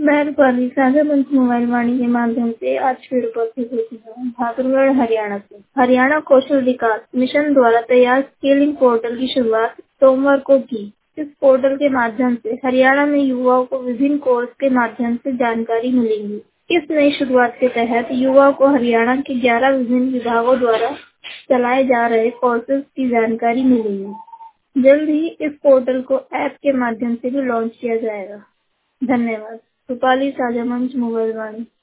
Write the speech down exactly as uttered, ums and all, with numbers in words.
मैं रूपाली साझा मंच मोबाइल वाणी के माध्यम से आज फिर उपस्थित होती हूँ भादुरगढ़ हरियाणा से। हरियाणा कौशल विकास मिशन द्वारा तैयार स्किलिंग पोर्टल की शुरुआत सोमवार को की। इस पोर्टल के माध्यम से हरियाणा में युवाओं को विभिन्न कोर्स के माध्यम से जानकारी मिलेगी। इस नई शुरुआत के तहत युवाओं को हरियाणा के ग्यारह विभिन्न विभागों द्वारा चलाए जा रहे कोर्सेज की जानकारी मिलेगी। जल्द ही इस पोर्टल को ऐप के माध्यम से भी लॉन्च किया जाएगा। धन्यवाद। रूपाली साझा मंच मोबाइल वाणी।